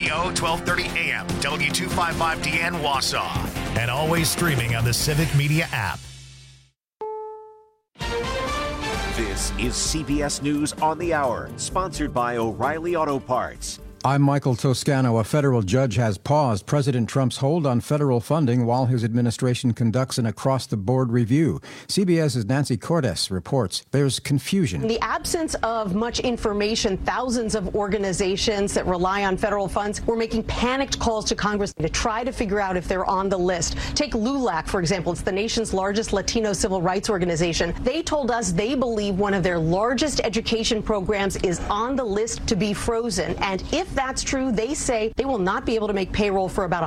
Radio, 1230 AM, W255DN Wausau. And always streaming on the Civic Media app. This is CBS News on the Hour, sponsored by O'Reilly Auto Parts. I'm Michael Toscano. A federal judge has paused President Trump's hold on federal funding while his administration conducts an across-the-board review. CBS's Nancy Cordes reports there's confusion. In the absence of much information, thousands of organizations that rely on federal funds were making panicked calls to Congress to try to figure out if they're on the list. Take LULAC, for example. It's the nation's largest Latino civil rights organization. They told us they believe one of their largest education programs is on the list to be frozen. And if that's true, they say they will not be able to make payroll for about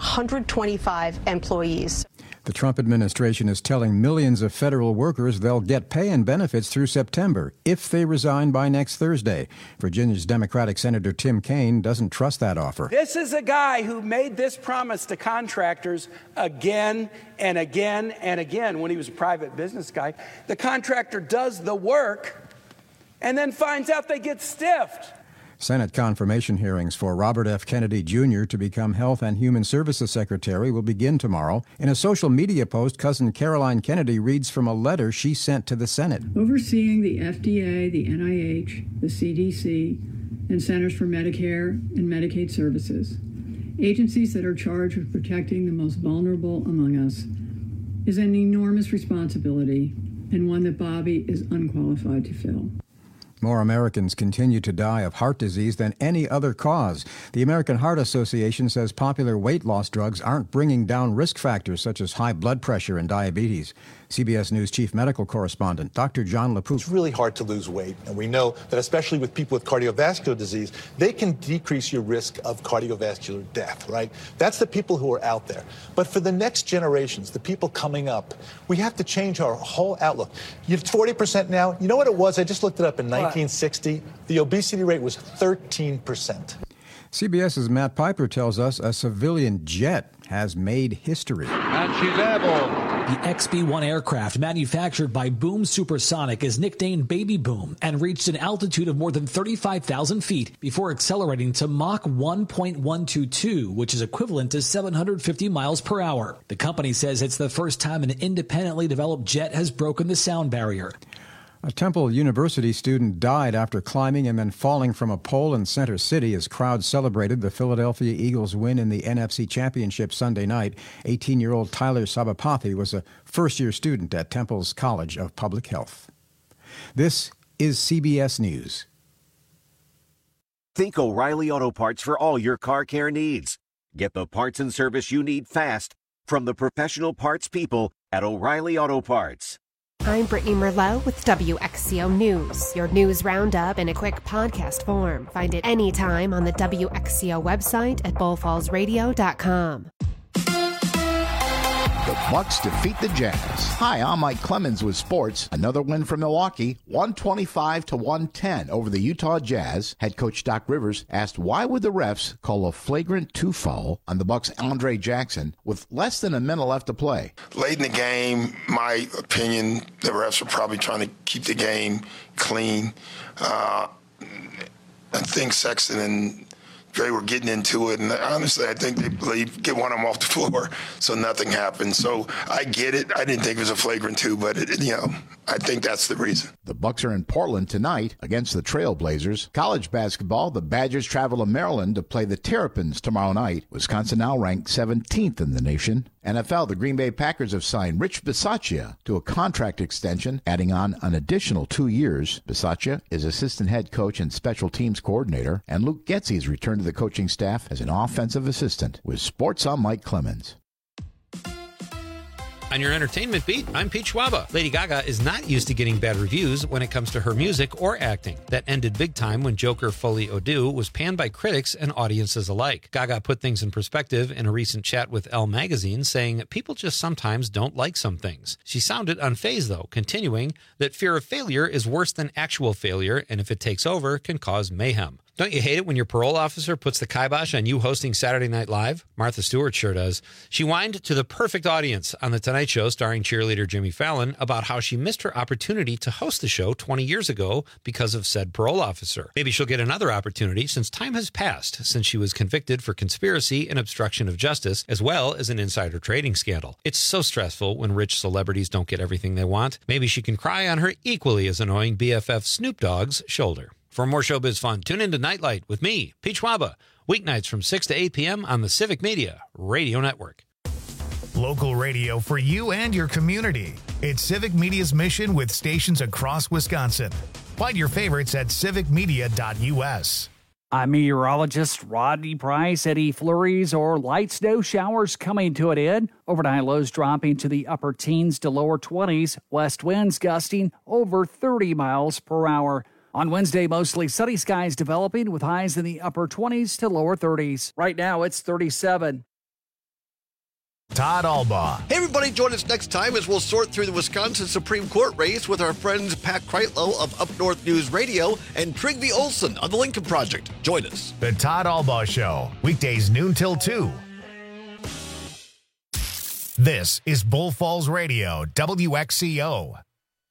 125 employees. The Trump administration is telling millions of federal workers they'll get pay and benefits through September if they resign by next Thursday. Virginia's Democratic Senator Tim Kaine doesn't trust that offer. This is a guy who made this promise to contractors again and again and again when he was a private business guy. The contractor does the work and then finds out they get stiffed. Senate confirmation hearings for Robert F. Kennedy Jr. to become Health and Human Services Secretary will begin tomorrow. In a social media post, cousin Caroline Kennedy reads from a letter she sent to the Senate. Overseeing the FDA, the NIH, the CDC, and Centers for Medicare and Medicaid Services, agencies that are charged with protecting the most vulnerable among us, is an enormous responsibility and one that Bobby is unqualified to fill. More Americans continue to die of heart disease than any other cause. The American Heart Association says popular weight loss drugs aren't bringing down risk factors such as high blood pressure and diabetes. CBS News Chief Medical Correspondent Dr. John LaPouse. It's really hard to lose weight, and we know that especially with people with cardiovascular disease, they can decrease your risk of cardiovascular death, right? That's the people who are out there. But for the next generations, the people coming up, we have to change our whole outlook. You're 40% now. You know what it was? I just looked it up in 1960. The obesity rate was 13%. CBS's Matt Piper tells us a civilian jet has made history. And she's airborne. The XB-1 aircraft, manufactured by Boom Supersonic, is nicknamed Baby Boom and reached an altitude of more than 35,000 feet before accelerating to Mach 1.122, which is equivalent to 750 miles per hour. The company says it's the first time an independently developed jet has broken the sound barrier. A Temple University student died after climbing and then falling from a pole in Center City as crowds celebrated the Philadelphia Eagles' win in the NFC Championship Sunday night. 18-year-old Tyler Sabapathy was a first-year student at Temple's College of Public Health. This is CBS News. Think O'Reilly Auto Parts for all your car care needs. Get the parts and service you need fast from the professional parts people at O'Reilly Auto Parts. I'm Brittany Merlot with WXCO News, your news roundup in a quick podcast form. Find it anytime on the WXCO website at bullfallsradio.com. The Bucks defeat the Jazz. Hi, I'm Mike Clemens with sports. Another win for Milwaukee, 125-110 over the Utah Jazz. Head coach Doc Rivers asked why would the refs call a flagrant 2 foul on the Bucks' Andre Jackson with less than a minute left to play. Late in the game, my opinion, the refs were probably trying to keep the game clean. I think Sexton and Dre were getting into it, and honestly, I think they get one of them off the floor, so nothing happened. So I get it. I didn't think it was a flagrant 2, but I think that's the reason. The Bucks are in Portland tonight against the Trailblazers. College basketball, the Badgers travel to Maryland to play the Terrapins tomorrow night. Wisconsin now ranked 17th in the nation. NFL, the Green Bay Packers have signed Rich Bisaccia to a contract extension, adding on an additional 2 years. Bisaccia is assistant head coach and special teams coordinator, and Luke Getsy has returned to the coaching staff as an offensive assistant. With sports, I'm Mike Clemens. On your entertainment beat, I'm Pete Schwaba. Lady Gaga is not used to getting bad reviews when it comes to her music or acting. That ended big time when Joker Folie à Deux was panned by critics and audiences alike. Gaga put things in perspective in a recent chat with Elle magazine, saying, "People just sometimes don't like some things." She sounded unfazed, though, continuing that fear of failure is worse than actual failure, and if it takes over, can cause mayhem. Don't you hate it when your parole officer puts the kibosh on you hosting Saturday Night Live? Martha Stewart sure does. She whined to the perfect audience on The Tonight Show starring cheerleader Jimmy Fallon about how she missed her opportunity to host the show 20 years ago because of said parole officer. Maybe she'll get another opportunity since time has passed since she was convicted for conspiracy and obstruction of justice, as well as an insider trading scandal. It's so stressful when rich celebrities don't get everything they want. Maybe she can cry on her equally as annoying BFF Snoop Dogg's shoulder. For more showbiz fun, tune into Nightlight with me, Pete Schwaba, weeknights from 6 to 8 p.m. on the Civic Media Radio Network. Local radio for you and your community. It's Civic Media's mission with stations across Wisconsin. Find your favorites at civicmedia.us. I'm meteorologist Rodney Price. Any flurries or light snow showers coming to an end. Overnight lows dropping to the upper teens to lower 20s. West winds gusting over 30 miles per hour. On Wednesday, mostly sunny skies developing with highs in the upper 20s to lower 30s. Right now, it's 37. Todd Albaugh. Hey, everybody, join us next time as we'll sort through the Wisconsin Supreme Court race with our friends Pat Kreitlow of Up North News Radio and Trygve Olsen of the Lincoln Project. Join us. The Todd Albaugh Show, weekdays noon till 2. This is Bull Falls Radio, WXCO.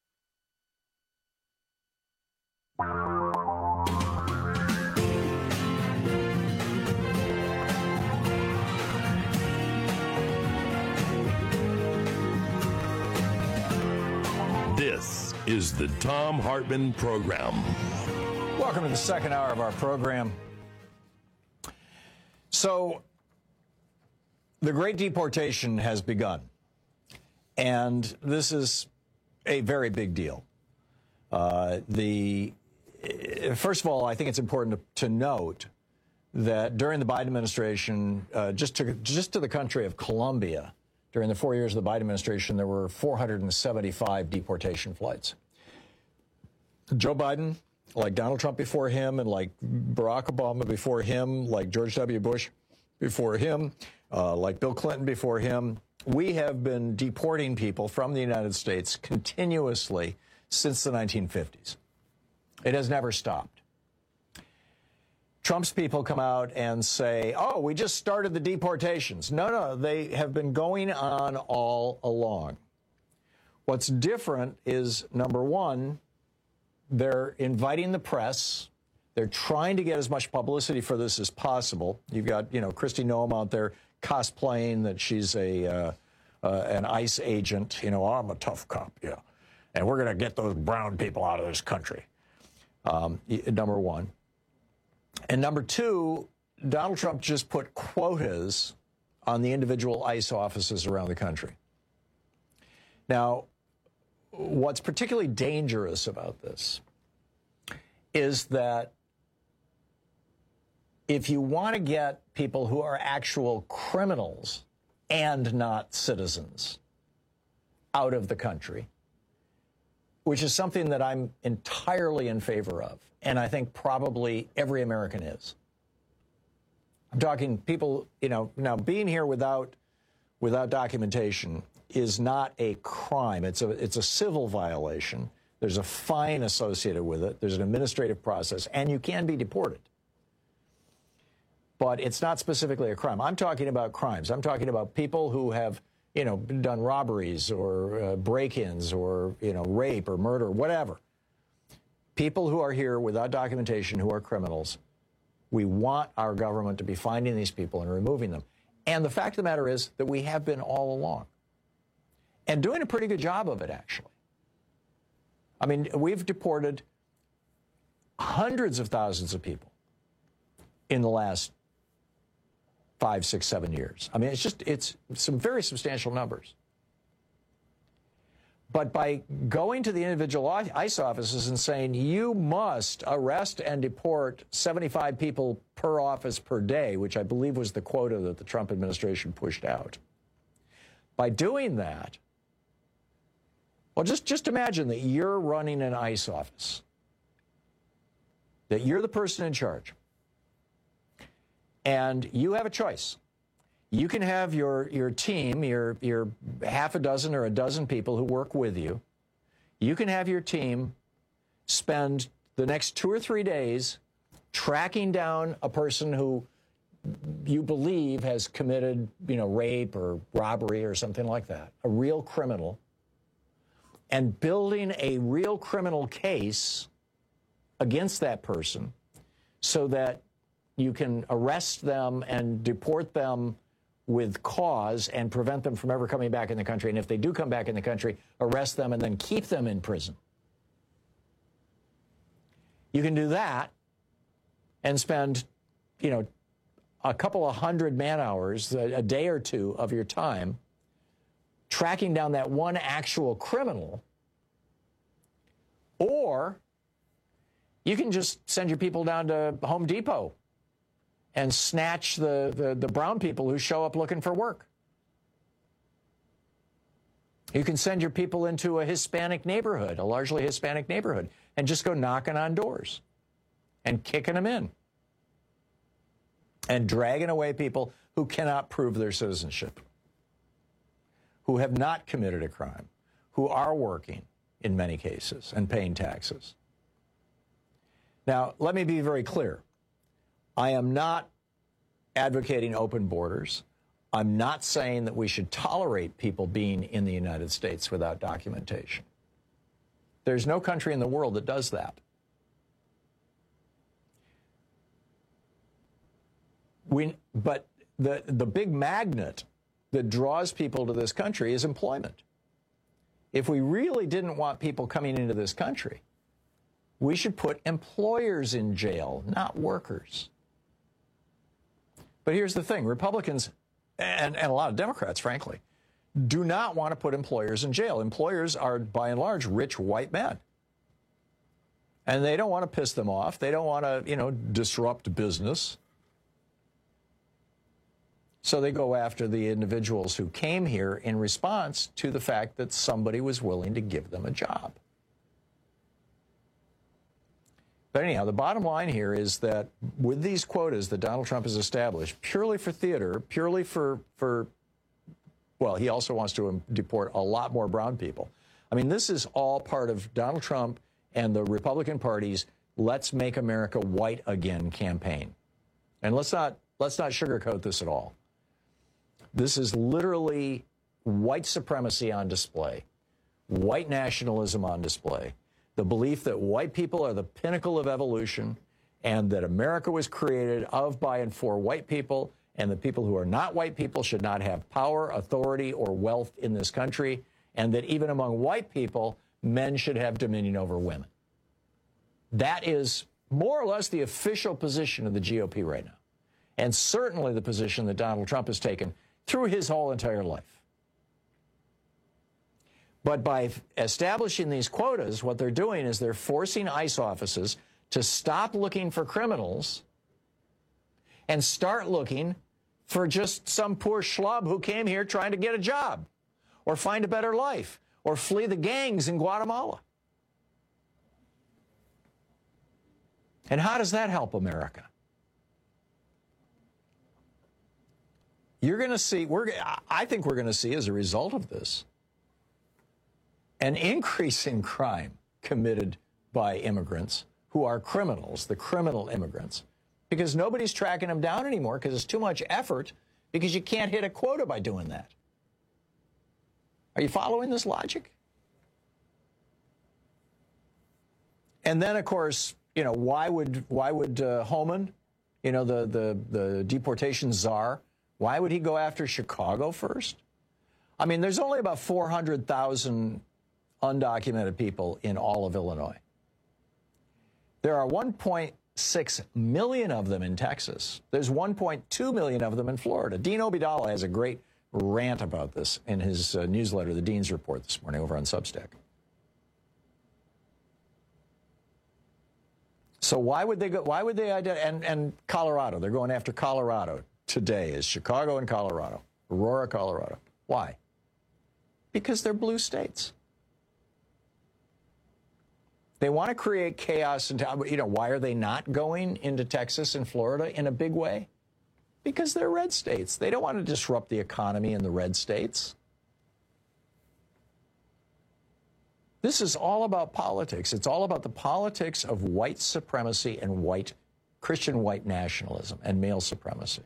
This is the Thom Hartmann Program. Welcome to the second hour of our program. So, the Great Deportation has begun, and this is a very big deal. First of all, I think it's important to note that during the Biden administration, just to the country of Colombia, during the 4 years of the Biden administration, there were 475 deportation flights. Joe Biden, like Donald Trump before him, and like Barack Obama before him, like George W. Bush before him, like Bill Clinton before him, we have been deporting people from the United States continuously since the 1950s. It has never stopped. Trump's people come out and say, oh, we just started the deportations. No, they have been going on all along. What's different is, number one, they're inviting the press. They're trying to get as much publicity for this as possible. You've got, Kristi Noem out there cosplaying that she's an ICE agent. I'm a tough cop, yeah. And we're going to get those brown people out of this country. Number one. And number two, Donald Trump just put quotas on the individual ICE offices around the country. Now, what's particularly dangerous about this is that if you want to get people who are actual criminals and not citizens out of the country, which is something that I'm entirely in favor of, and I think probably every American is. I'm talking people, now being here without documentation is not a crime. It's a civil violation. There's a fine associated with it. There's an administrative process, and you can be deported. But it's not specifically a crime. I'm talking about crimes. I'm talking about people who have, done robberies or break-ins or, rape or murder, whatever. People who are here without documentation, who are criminals, we want our government to be finding these people and removing them. And the fact of the matter is that we have been all along. And doing a pretty good job of it, actually. I mean, we've deported hundreds of thousands of people in the last 5, 6, 7 years. I mean, it's some very substantial numbers. But by going to the individual ICE offices and saying, you must arrest and deport 75 people per office per day, which I believe was the quota that the Trump administration pushed out. By doing that, well, just imagine that you're running an ICE office, that you're the person in charge, and you have a choice. You can have your team, your half a dozen or a dozen people who work with you. You can have your team spend the next 2 or 3 days tracking down a person who you believe has committed, rape or robbery or something like that, a real criminal, and building a real criminal case against that person so that you can arrest them and deport them with cause and prevent them from ever coming back in the country. And if they do come back in the country, arrest them and then keep them in prison. You can do that and spend, a couple of hundred man-hours, a day or two of your time, tracking down that one actual criminal. Or you can just send your people down to Home Depot and snatch the brown people who show up looking for work. You can send your people into a Hispanic neighborhood, a largely Hispanic neighborhood, and just go knocking on doors and kicking them in and dragging away people who cannot prove their citizenship, who have not committed a crime, who are working in many cases and paying taxes. Now, let me be very clear. I am not advocating open borders. I'm not saying that we should tolerate people being in the United States without documentation. There's no country in the world that does that. But the big magnet that draws people to this country is employment. If we really didn't want people coming into this country, we should put employers in jail, not workers. But here's the thing. Republicans, and a lot of Democrats, frankly, do not want to put employers in jail. Employers are, by and large, rich white men. And they don't want to piss them off. They don't want to, disrupt business. So they go after the individuals who came here in response to the fact that somebody was willing to give them a job. But anyhow, the bottom line here is that with these quotas that Donald Trump has established, purely for theater, purely for well, he also wants to deport a lot more brown people. I mean, this is all part of Donald Trump and the Republican Party's Let's Make America White Again campaign. And let's not sugarcoat this at all. This is literally white supremacy on display, white nationalism on display, the belief that white people are the pinnacle of evolution and that America was created of, by, and for white people, and the people who are not white people should not have power, authority, or wealth in this country, and that even among white people, men should have dominion over women. That is more or less the official position of the GOP right now, and certainly the position that Donald Trump has taken through his whole entire life. But by establishing these quotas, what they're doing is they're forcing ICE offices to stop looking for criminals and start looking for just some poor schlub who came here trying to get a job or find a better life or flee the gangs in Guatemala. And how does that help America? You're going to see, I think we're going to see as a result of this, an increase in crime committed by immigrants who are criminals, the criminal immigrants, because nobody's tracking them down anymore because it's too much effort, because you can't hit a quota by doing that. Are you following this logic? And then, of course, why would Homan, the deportation czar, why would he go after Chicago first? I mean, there's only about 400,000 undocumented people in all of Illinois. There are 1.6 million of them in Texas. There's 1.2 million of them in Florida. Dean Obeidallah has a great rant about this in his newsletter, The Dean's Report, this morning over on Substack. So why would they go? Why would they identify? And Colorado, they're going after Colorado today, is Chicago and Colorado, Aurora, Colorado. Why? Because they're blue states. They want to create chaos. Why are they not going into Texas and Florida in a big way? Because they're red states. They don't want to disrupt the economy in the red states. This is all about politics. It's all about the politics of white supremacy and white Christian white nationalism and male supremacy.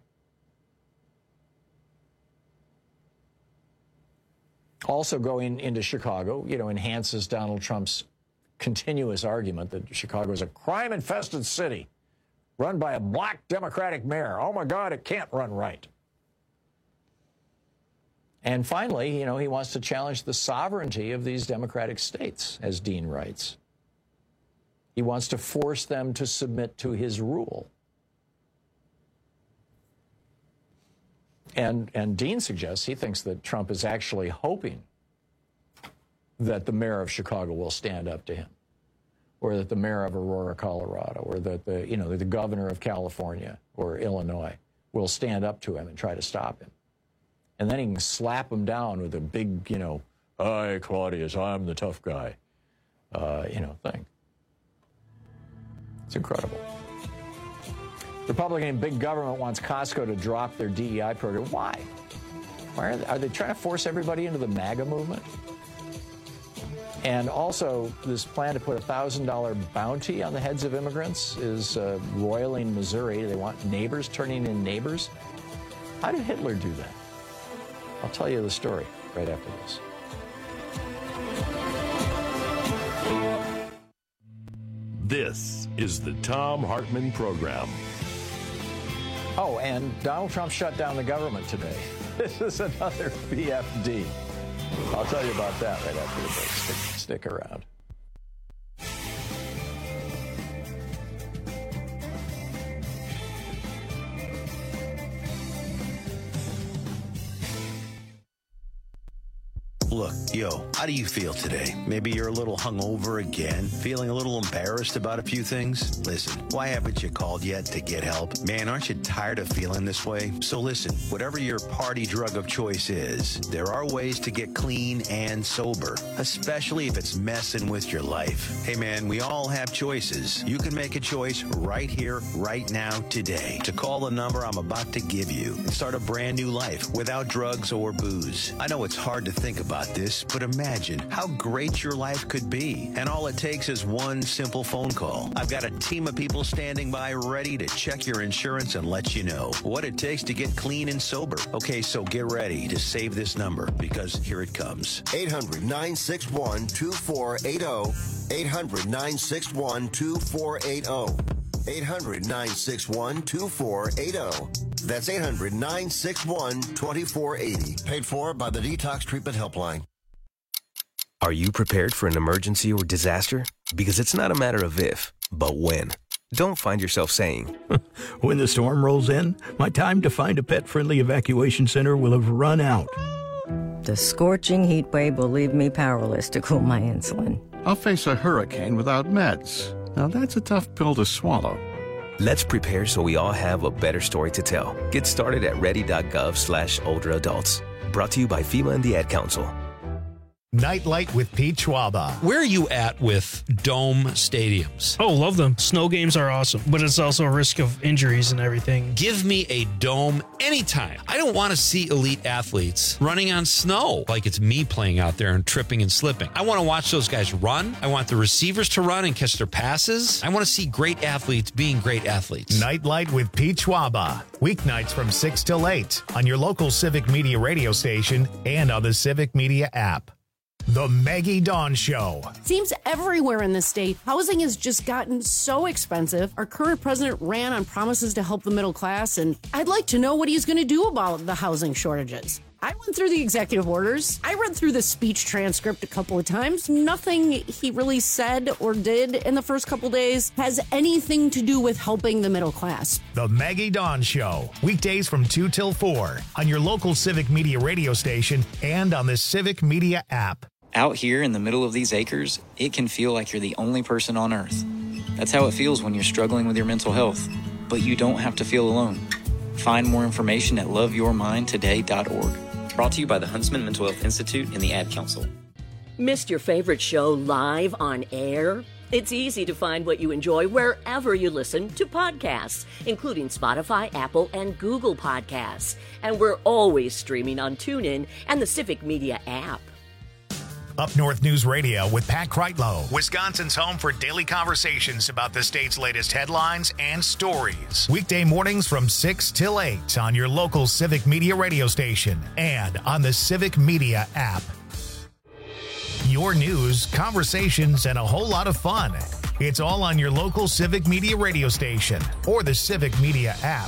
Also going into Chicago, enhances Donald Trump's continuous argument that Chicago is a crime-infested city run by a black Democratic mayor. Oh, my God, it can't run right. And finally, he wants to challenge the sovereignty of these Democratic states, as Dean writes. He wants to force them to submit to his rule. And Dean suggests he thinks that Trump is actually hoping that the mayor of Chicago will stand up to him, or that the mayor of Aurora, Colorado, or that the governor of California or Illinois will stand up to him and try to stop him. And then he can slap him down with a big, "Hi, Claudius, I'm the tough guy," thing. It's incredible. Republican big government wants Costco to drop their DEI program. Why? Are they trying to force everybody into the MAGA movement? And also, this plan to put a $1,000 bounty on the heads of immigrants is roiling Missouri. They want neighbors turning in neighbors. How did Hitler do that? I'll tell you the story right after this. This is the Thom Hartmann Program. Oh, and Donald Trump shut down the government today. This is another BFD. I'll tell you about that right after the break. Stick around. Look, how do you feel today? Maybe you're a little hungover again, feeling a little embarrassed about a few things? Listen, why haven't you called yet to get help? Man, aren't you tired of feeling this way? So listen, whatever your party drug of choice is, there are ways to get clean and sober, especially if it's messing with your life. Hey man, we all have choices. You can make a choice right here, right now, today, to call the number I'm about to give you and start a brand new life without drugs or booze. I know it's hard to think about this, but imagine how great your life could be. And all it takes is one simple phone call. I've got a team of people standing by ready to check your insurance and let you know what it takes to get clean and sober. Okay, so get ready to save this number, because here it comes. 800-961-2480. 800-961-2480. 800-961-2480. That's 800-961-2480. Paid for by the Detox Treatment Helpline. Are you prepared for an emergency or disaster? Because it's not a matter of if, but when. Don't find yourself saying, when the storm rolls in, my time to find a pet-friendly evacuation center will have run out. The scorching heat wave will leave me powerless to cool my insulin. I'll face a hurricane without meds. Now that's a tough pill to swallow. Let's prepare so we all have a better story to tell. Get started at ready.gov/older adults. Brought to you by FEMA and the Ad Council. Nightlight with Pete Schwaba. Where are you at with dome stadiums? Oh, love them. Snow games are awesome, but it's also a risk of injuries and everything. Give me a dome anytime. I don't want to see elite athletes running on snow like it's me playing out there and tripping and slipping. I want to watch those guys run. I want the receivers to run and catch their passes. I want to see great athletes being great athletes. Nightlight with Pete Schwaba. Weeknights from 6 till 8 on your local Civic Media radio station and on the Civic Media app. The Maggie Dawn Show. Seems everywhere in the state, housing has just gotten so expensive. Our current president ran on promises to help the middle class, and I'd like to know what he's going to do about the housing shortages. I went through the executive orders. I read through the speech transcript a couple of times. Nothing he really said or did in the first couple days has anything to do with helping the middle class. The Maggie Dawn Show. Weekdays from 2 till 4 on your local Civic Media radio station and on the Civic Media app. Out here in the middle of these acres, it can feel like you're the only person on earth. That's how it feels when you're struggling with your mental health. But you don't have to feel alone. Find more information at loveyourmindtoday.org. Brought to you by the Huntsman Mental Health Institute and the Ad Council. Missed your favorite show live on air? It's easy to find what you enjoy wherever you listen to podcasts, including Spotify, Apple, and Google Podcasts. And we're always streaming on TuneIn and the Civic Media app. Up North News Radio with Pat Kreitlow, Wisconsin's home for daily conversations about the state's latest headlines and stories. Weekday mornings from 6 till 8 on your local Civic Media radio station and on the Civic Media app. Your news, conversations, and a whole lot of fun. It's all on your local Civic Media radio station or the Civic Media app.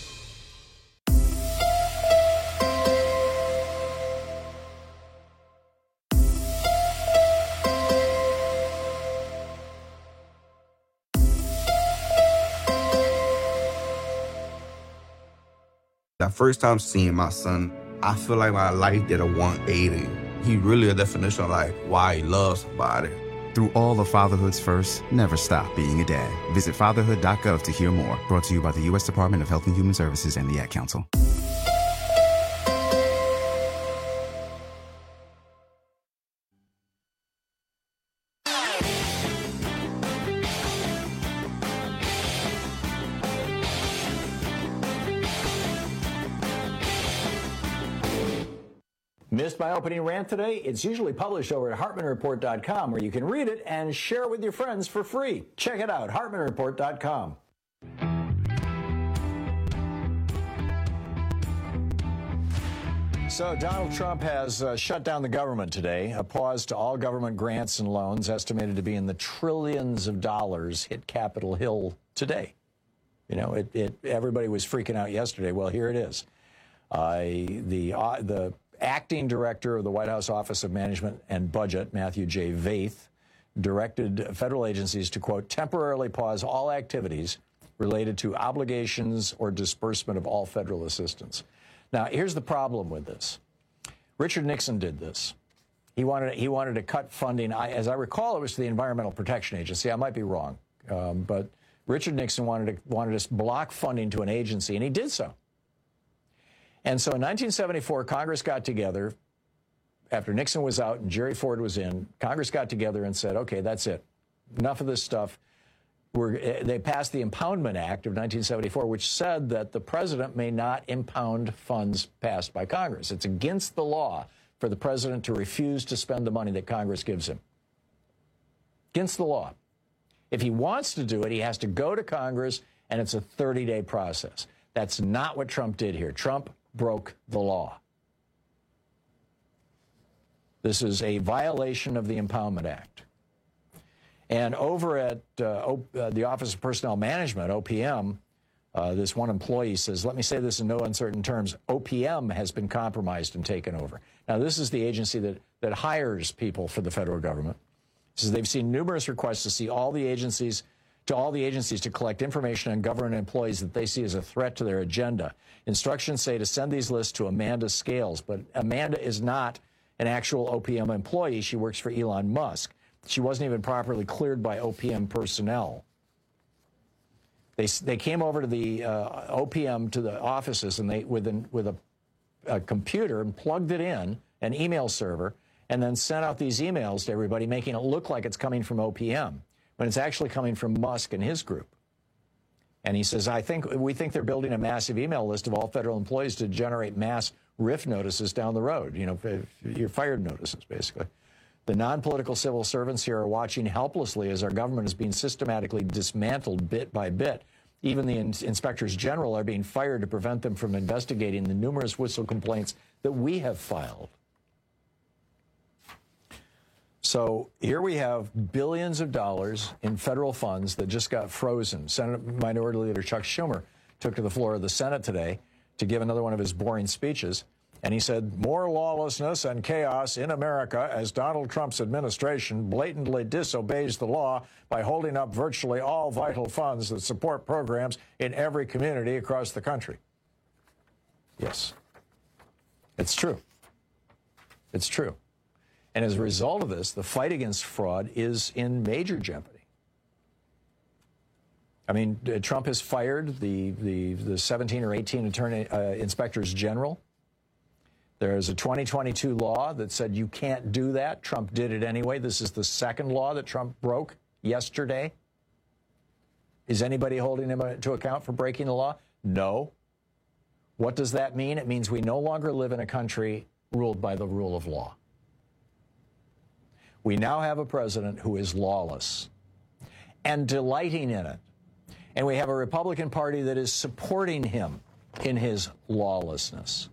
The first time seeing my son, I feel like my life did a 180. He really a definition of like why he loves somebody. Through all of fatherhood's first, never stop being a dad. Visit fatherhood.gov to hear more. Brought to you by the U.S. Department of Health and Human Services and the Ad Council. Missed my opening rant today? It's usually published over at HartmanReport.com, where you can read it and share it with your friends for free. Check it out, HartmanReport.com. So Donald Trump has shut down the government today. A pause to all government grants and loans, estimated to be in the trillions of dollars, hit Capitol Hill today. You know, everybody was freaking out yesterday. Well, here it is. The acting director of the White House Office of Management and Budget, Matthew J. Vaith, directed federal agencies to, quote, temporarily pause all activities related to obligations or disbursement of all federal assistance. Now, here's the problem with this. Richard Nixon did this. He wanted to cut funding. As I recall, it was to the Environmental Protection Agency. I might be wrong, but Richard Nixon wanted to block funding to an agency, and he did so. And so in 1974, Congress got together, after Nixon was out and Jerry Ford was in, Congress got together and said, okay, that's it. Enough of this stuff. They passed the Impoundment Act of 1974, which said that the president may not impound funds passed by Congress. It's against the law for the president to refuse to spend the money that Congress gives him. Against the law. If he wants to do it, he has to go to Congress, and it's a 30-day process. That's not what Trump did here. Trump broke the law. This is a violation of the Impoundment Act. And over at the Office of Personnel Management, OPM, this one employee says, let me say this in no uncertain terms, OPM has been compromised and taken over. Now, this is the agency that hires people for the federal government. It says they've seen numerous requests to see all the agencies to collect information on government employees that they see as a threat to their agenda. Instructions say to send these lists to Amanda Scales, but Amanda is not an actual OPM employee. She works for Elon Musk. She wasn't even properly cleared by OPM personnel. They came over to the OPM, to the offices, and they with a computer and plugged it in, an email server, and then sent out these emails to everybody, making it look like it's coming from OPM, when it's actually coming from Musk and his group. And he says, we think they're building a massive email list of all federal employees to generate mass RIF notices down the road. You know, your fired notices, basically. The non-political civil servants here are watching helplessly as our government is being systematically dismantled bit by bit. Even the inspectors general are being fired to prevent them from investigating the numerous whistle complaints that we have filed. So here we have billions of dollars in federal funds that just got frozen. Senate Minority Leader Chuck Schumer took to the floor of the Senate today to give another one of his boring speeches. And he said, more lawlessness and chaos in America as Donald Trump's administration blatantly disobeys the law by holding up virtually all vital funds that support programs in every community across the country. Yes, it's true. It's true. And as a result of this, the fight against fraud is in major jeopardy. I mean, Trump has fired the 17 or 18 inspectors general. There's a 2022 law that said you can't do that. Trump did it anyway. This is the second law that Trump broke yesterday. Is anybody holding him to account for breaking the law? No. What does that mean? It means we no longer live in a country ruled by the rule of law. We now have a president who is lawless and delighting in it. And we have a Republican Party that is supporting him in his lawlessness.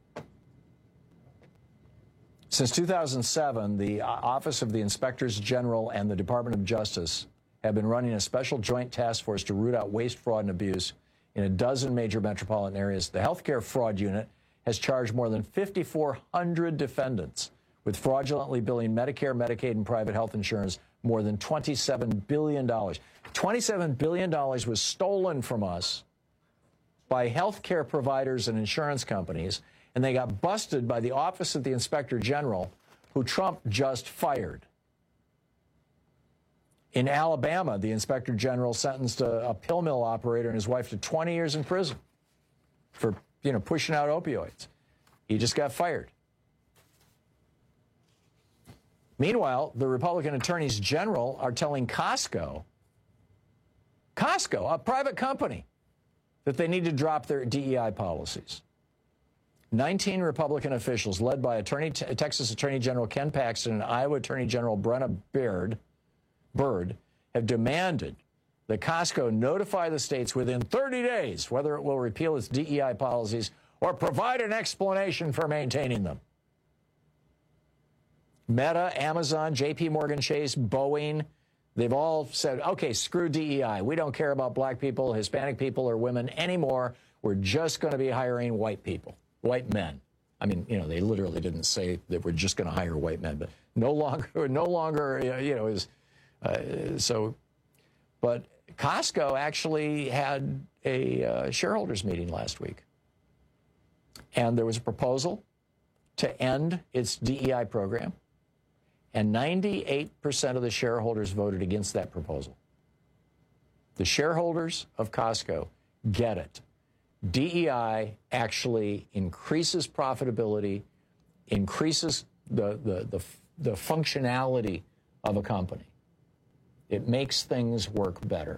Since 2007, the Office of the Inspectors General and the Department of Justice have been running a special joint task force to root out waste, fraud, and abuse in a dozen major metropolitan areas. The Healthcare Fraud Unit has charged more than 5,400 defendants with fraudulently billing Medicare, Medicaid, and private health insurance more than $27 billion. $27 billion was stolen from us by healthcare providers and insurance companies, and they got busted by the Office of the Inspector General, who Trump just fired. In Alabama, the Inspector General sentenced a pill mill operator and his wife to 20 years in prison for, pushing out opioids. He just got fired. Meanwhile, the Republican attorneys general are telling Costco, a private company, that they need to drop their DEI policies. 19 Republican officials, led by Texas Attorney General Ken Paxton and Iowa Attorney General Brenna Byrd, have demanded that Costco notify the states within 30 days whether it will repeal its DEI policies or provide an explanation for maintaining them. Meta, Amazon, JP Morgan Chase, Boeing, they've all said, okay, screw DEI. We don't care about black people, Hispanic people, or women anymore. We're just going to be hiring white people, white men. I mean, they literally didn't say that we're just going to hire white men, but no longer, is so. But Costco actually had a shareholders meeting last week, and there was a proposal to end its DEI program. And 98% of the shareholders voted against that proposal. The shareholders of Costco get it. DEI actually increases profitability, increases the functionality of a company. It makes things work better.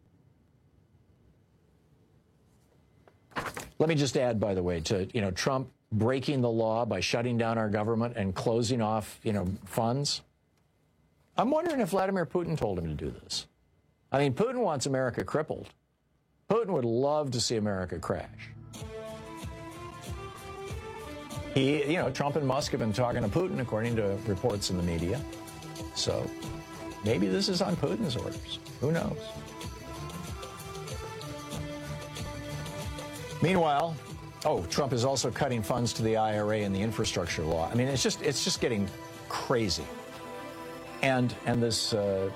Let me just add, by the way, to Trump breaking the law by shutting down our government and closing off, funds. I'm wondering if Vladimir Putin told him to do this. I mean, Putin wants America crippled. Putin would love to see America crash. Trump and Musk have been talking to Putin, according to reports in the media. So maybe this is on Putin's orders. Who knows? Meanwhile, Trump is also cutting funds to the IRA and the infrastructure law. I mean, it's just getting crazy. And this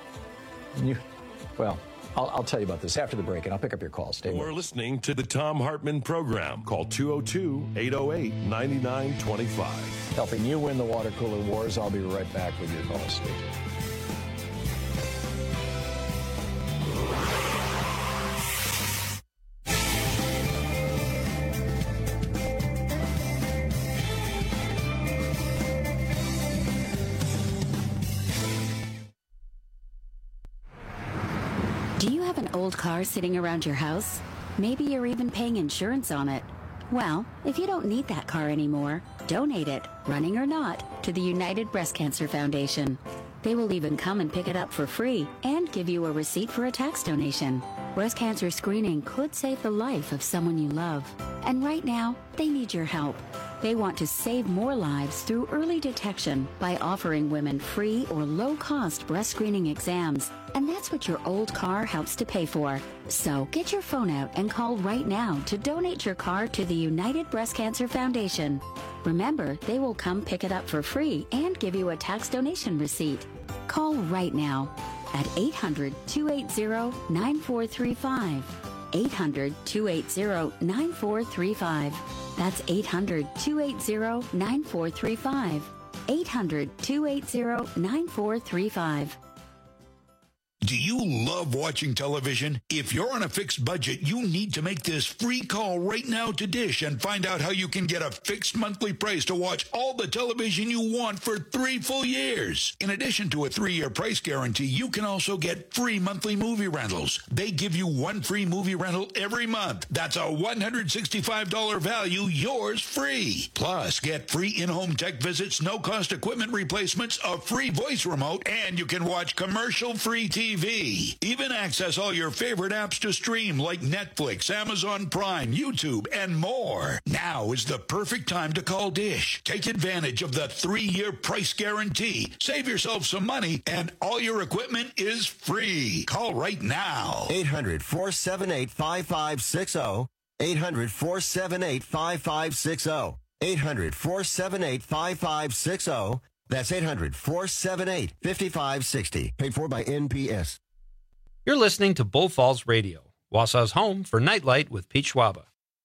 I'll tell you about this after the break, and I'll pick up your calls. Stay with us. We're listening to the Thom Hartmann Program. Call 202-808-9925. Helping you win the water cooler wars. I'll be right back with your calls. Stay tuned. Old car sitting around your house? Maybe you're even paying insurance on it. Well, if you don't need that car anymore, donate it, running or not, to the United Breast Cancer Foundation. They will even come and pick it up for free and give you a receipt for a tax donation. Breast cancer screening could save the life of someone you love. And right now, they need your help. They want to save more lives through early detection by offering women free or low-cost breast screening exams. And that's what your old car helps to pay for. So get your phone out and call right now to donate your car to the United Breast Cancer Foundation. Remember, they will come pick it up for free and give you a tax donation receipt. Call right now at 800-280-9435. 800-280-9435. That's 800-280-9435. 800-280-9435. Do you love watching television? If you're on a fixed budget, you need to make this free call right now to Dish and find out how you can get a fixed monthly price to watch all the television you want for 3 full years. In addition to a 3-year price guarantee, you can also get free monthly movie rentals. They give you 1 free movie rental every month. That's a $165 value, yours free. Plus, get free in-home tech visits, no-cost equipment replacements, a free voice remote, and you can watch commercial-free TV. Even access all your favorite apps to stream like Netflix, Amazon Prime, YouTube, and more. Now is the perfect time to call Dish. Take advantage of the 3-year price guarantee. Save yourself some money, and all your equipment is free. Call right now. 800-478-5560. 800-478-5560. 800-478-5560. That's 800-478-5560. Paid for by NPS. You're listening to Bull Falls Radio, Wausau's home for Nightlight with Pete Schwaba.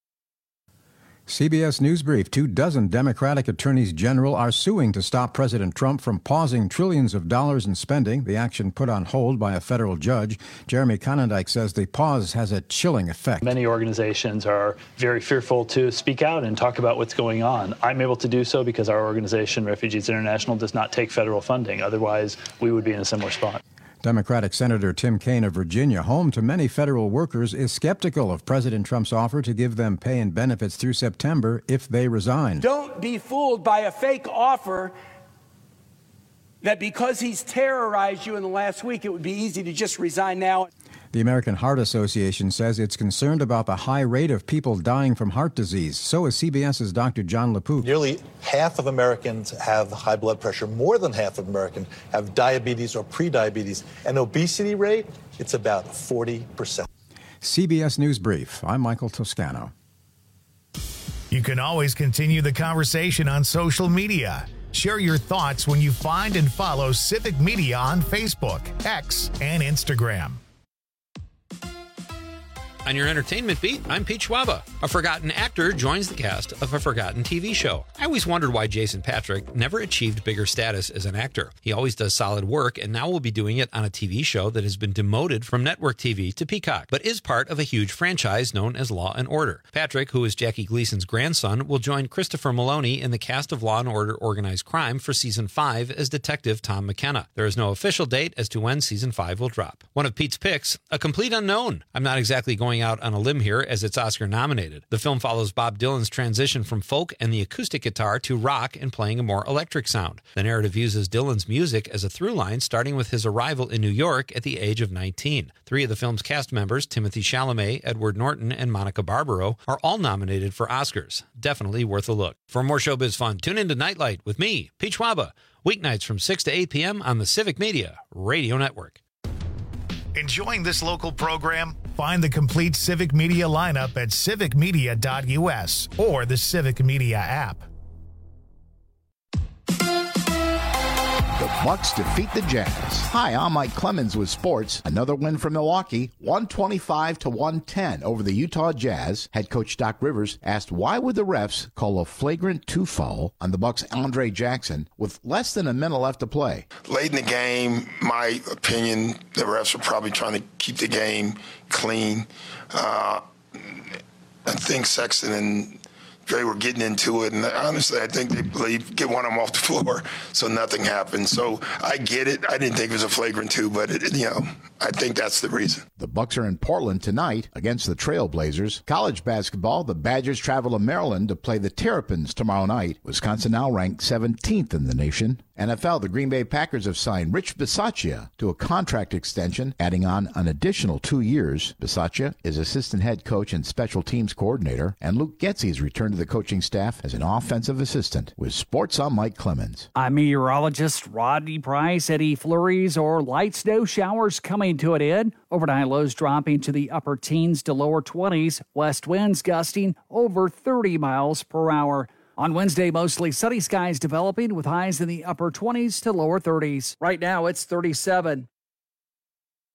CBS News Brief. 24 Democratic attorneys general are suing to stop President Trump from pausing trillions of dollars in spending, the action put on hold by a federal judge. Jeremy Conondike says the pause has a chilling effect. Many organizations are very fearful to speak out and talk about what's going on. I'm able to do so because our organization, Refugees International, does not take federal funding. Otherwise, we would be in a similar spot. Democratic Senator Tim Kaine of Virginia, home to many federal workers, is skeptical of President Trump's offer to give them pay and benefits through September if they resign. Don't be fooled by a fake offer that because he's terrorized you in the last week, it would be easy to just resign now. The American Heart Association says it's concerned about the high rate of people dying from heart disease. So is CBS's Dr. John LaPook. Nearly half of Americans have high blood pressure. More than half of Americans have diabetes or prediabetes. And obesity rate, it's about 40%. CBS News Brief. I'm Michael Toscano. You can always continue the conversation on social media. Share your thoughts when you find and follow Civic Media on Facebook, X, and Instagram. On your entertainment beat, I'm Pete Schwaba. A forgotten actor joins the cast of a forgotten TV show. I always wondered why Jason Patric never achieved bigger status as an actor. He always does solid work and now will be doing it on a TV show that has been demoted from network TV to Peacock, but is part of a huge franchise known as Law & Order. Patrick, who is Jackie Gleason's grandson, will join Christopher Maloney in the cast of Law & Order Organized Crime for Season 5 as Detective Tom McKenna. There is no official date as to when Season 5 will drop. One of Pete's picks, A Complete Unknown. I'm not exactly going out on a limb here as it's Oscar nominated. The film follows Bob Dylan's transition from folk and the acoustic guitar to rock and playing a more electric sound. The narrative uses Dylan's music as a through line, starting with his arrival in New York at the age of 19. 3 of the film's cast members, Timothée Chalamet, Edward Norton, and Monica Barbaro, are all nominated for Oscars. Definitely worth a look. For more showbiz fun, tune into Nightlight with me, Pete Schwaba, weeknights from 6 to 8 p.m. on the Civic Media Radio Network. Enjoying this local program? Find the complete Civic Media lineup at civicmedia.us or the Civic Media app. The Bucks defeat the Jazz. Hi, I'm Mike Clemens with sports. Another win for Milwaukee, 125-110 over the Utah Jazz. Head coach Doc Rivers asked why would the refs call a flagrant 2 foul on the Bucks' Andre Jackson with less than a minute left to play. Late in the game, my opinion, the refs were probably trying to keep the game clean. I think Sexton and Dre were getting into it, and honestly, I think they believe get one of them off the floor, so nothing happened. So I get it. I didn't think it was a flagrant 2, but I think that's the reason. The Bucks are in Portland tonight against the Trailblazers. College basketball, the Badgers travel to Maryland to play the Terrapins tomorrow night. Wisconsin now ranked 17th in the nation. NFL, the Green Bay Packers have signed Rich Bisaccia to a contract extension, adding on an additional 2 years. Bisaccia is assistant head coach and special teams coordinator, and Luke Getsy's returned to the coaching staff as an offensive assistant. With sports, I'm Mike Clemens. I'm meteorologist Rodney Price. Any flurries or light snow showers coming to an end. Overnight lows dropping to the upper teens to lower 20s. West winds gusting over 30 miles per hour. On Wednesday, mostly sunny skies developing with highs in the upper 20s to lower 30s. Right now, it's 37.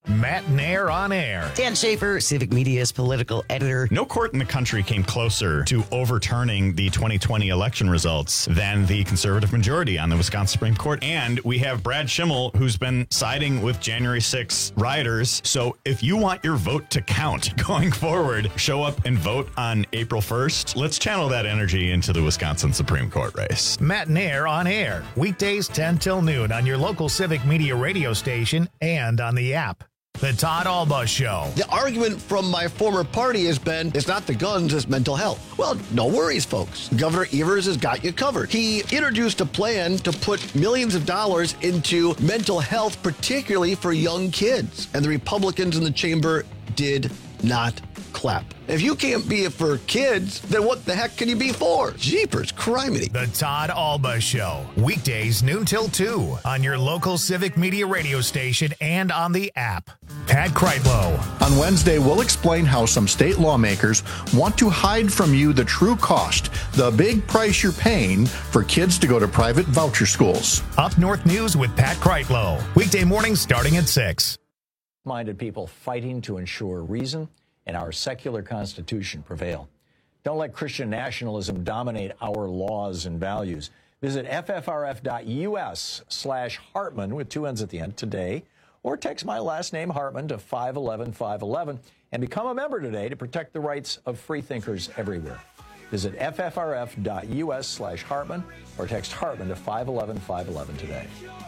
Matt Nair on air. Dan Schaefer, Civic Media's political editor. No court in the country came closer to overturning the 2020 election results than the conservative majority on the Wisconsin Supreme Court. And we have Brad Schimmel, who's been siding with January 6th rioters. So if you want your vote to count going forward, show up and vote on April 1st. Let's channel that energy into the Wisconsin Supreme Court race. Matt Nair on air. Weekdays 10 till noon on your local Civic Media radio station and on the app. The Todd Alba Show. The argument from my former party has been, it's not the guns, it's mental health. Well, no worries, folks. Governor Evers has got you covered. He introduced a plan to put millions of dollars into mental health, particularly for young kids. And the Republicans in the chamber did not clap. If you can't be it for kids, then what the heck can you be for? Jeepers criminy. The Todd Alba Show. Weekdays noon till 2 on your local Civic Media radio station and on the app. Pat Kreitlow. On Wednesday, we'll explain how some state lawmakers want to hide from you the true cost, the big price you're paying for kids to go to private voucher schools. Up North News with Pat Kreitlow. Weekday mornings starting at 6. Minded people fighting to ensure reason and our secular constitution prevail. Don't let Christian nationalism dominate our laws and values. Visit ffrf.us/Hartman with 2 N's at the end today, or text my last name Hartman to 511-511 and become a member today to protect the rights of free thinkers everywhere. Visit ffrf.us/Hartman or text Hartman to 511-511 today.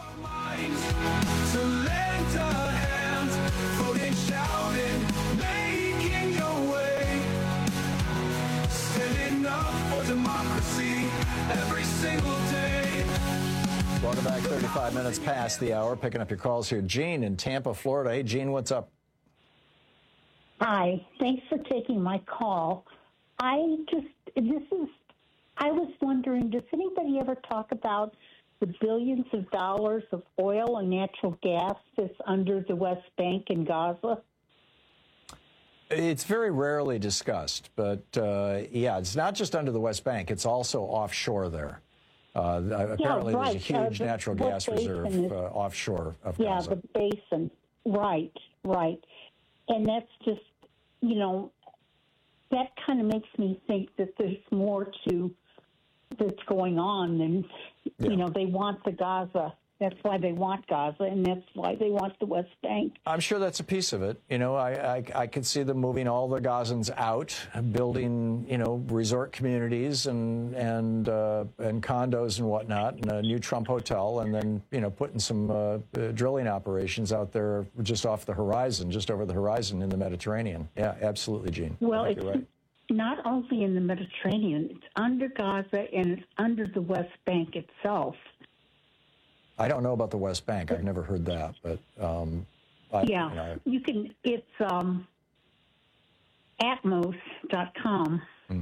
Democracy every single day. Welcome back. 35 minutes past the hour. Picking up your calls here. Gene in Tampa, Florida. Hey, Gene, what's up? Hi. Thanks for taking my call. I was wondering, does anybody ever talk about the billions of dollars of oil and natural gas that's under the West Bank and Gaza? It's very rarely discussed, but yeah, it's not just under the West Bank. It's also offshore there. Apparently there's a huge natural gas reserve offshore of Gaza. Yeah, the basin. Right. And that's just, that kind of makes me think that there's more to that's going on than, they want the Gaza. That's why they want Gaza, and that's why they want the West Bank. I'm sure that's a piece of it. I could see them moving all the Gazans out, building, resort communities and condos and whatnot, and a new Trump hotel, and then, putting some drilling operations out there just off the horizon, just over the horizon in the Mediterranean. Yeah, absolutely, Gene. Well, it's not only in the Mediterranean. It's under Gaza, and it's under the West Bank itself. I don't know about the West Bank. I've never heard that, but you can. It's Atmos.com,